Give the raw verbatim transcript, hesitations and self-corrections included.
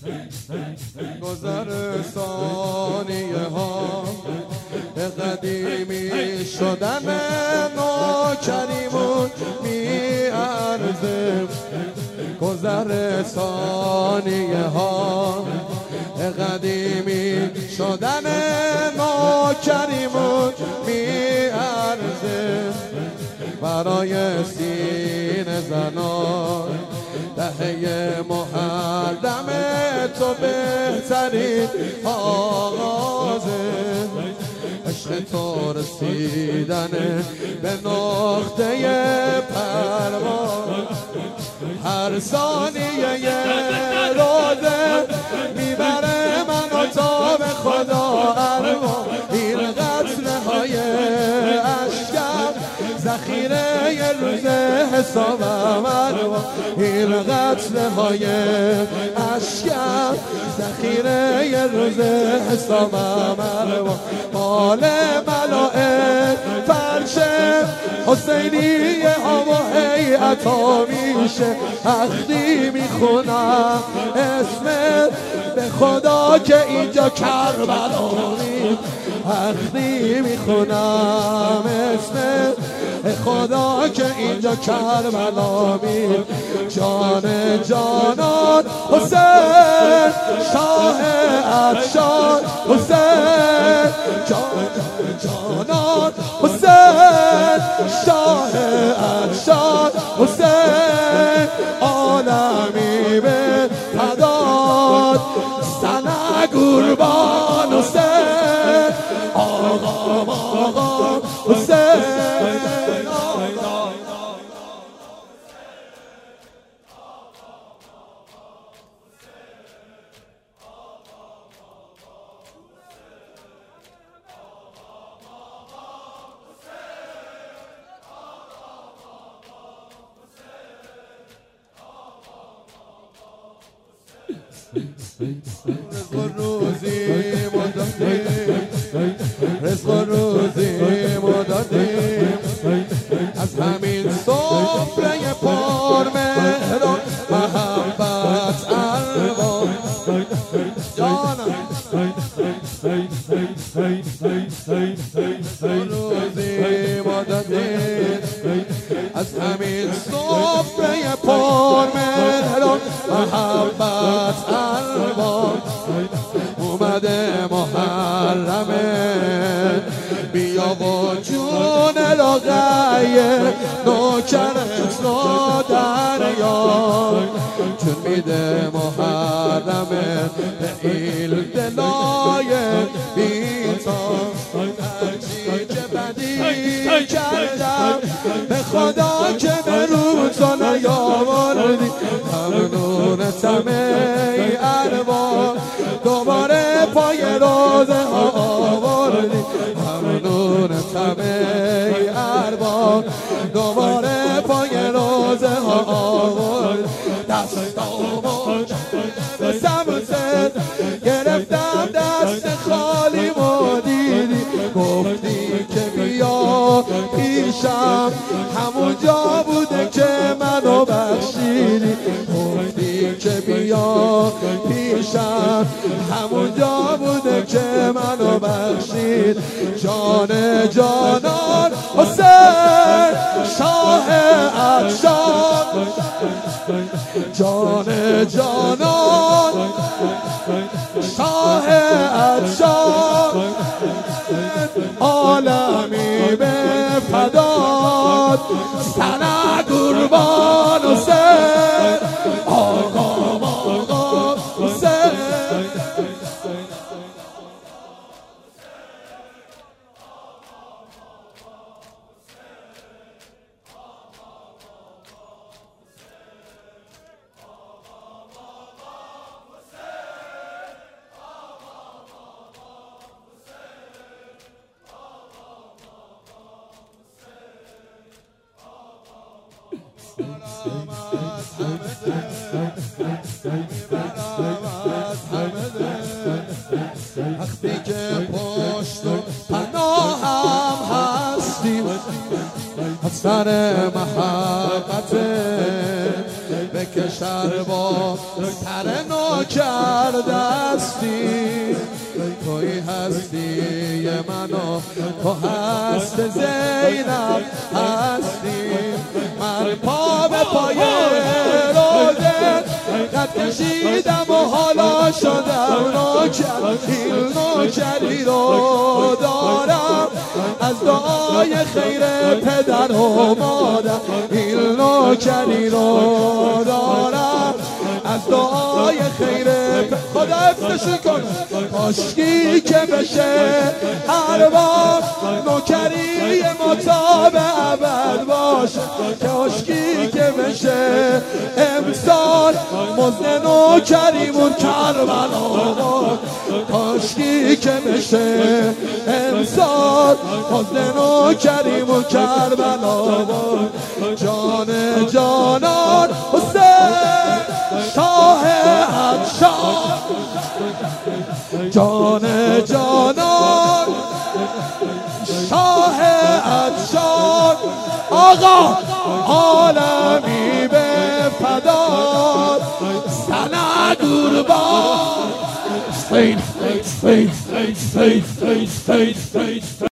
گذر ثانیه ها به قدیمی شدن نوکریمون میارزه. گذر ثانیه ها به قدیمی شدن نوکریمون میارزه. برای سینه زنان دهه محرم تو بهترین آغازه. عشق تو رسیدن به نقطه پرواز، هر ثانیه یه روزه میبره منو تا به خدا ارواح. این قطره های اشکم ذخیره یه روز حسابم ارواح. این قطره های اشکم ذخیره یه روز حسابم ارواح. مال ملائک فرش حسینی ها و هیئتا میشه. عقدی میخونم اسمت به خدا که اینجا کربلا می. عقدی میخونم اسمت به خدا که اینجا کربلا می. جان جانان حسین شاه افشار حسین. جان جانان حسین شاه افشار حسین. عالمی به فدات سنه قربان حسین. آقا آقا حسین. رزق و روزی مدادیم، رزق و روزی مدادیم. از همین سفره پر مهران محبت اروا جانم. روزی مدادیم از همین سفره پر مهران محبت اروا. اومده محرمه بیا و جون لغیه نوکرت رو دریار. چون میده محرمه به ایل دلای بیتان. هرچی که بدی کردم به خدا که به رو تو نیاوردی. ممنونتم ای ارواح دوباره پای روزه ها آوردی. ممنونتم ای ارواح دوباره پای روزه ها آوردی. دستامو به سمتت گرفتم دست خالی و دیدی. گفتی که بیا پیشم همونجا بوده که منو بخشیدی. گفتی که بیا پیشم همونجا بوده که منو بخشید. جان جانان حسین شاه افشار. جان جانان شاه افشار. عالمی به فدات سنه قربان حسین. آقا آقا حسین. وقتی که پشت و پناهم هستی از سر محبت بکشر با سر نوک نوکردستی توی هستی منو تو هست زینب هستی من پا به پای روزت قد کشیدم و حالا شدم نوکر این نوکری رو دارم از دعای خیر پدر و مادر این نوکری رو دارم از دعای خیر خدا حفظش کن کاشکی که بشه هر وقت نوکری ما تا به ابد باشه کاشکی که بشه امسال مزد نوکریمون کربلا کاشکی که بشه امسال مزد نوکریمون کربلا جان جانان حسین شاه عطشان جان جانان شاه عطشان آقا عالمی به فداد سنه قربان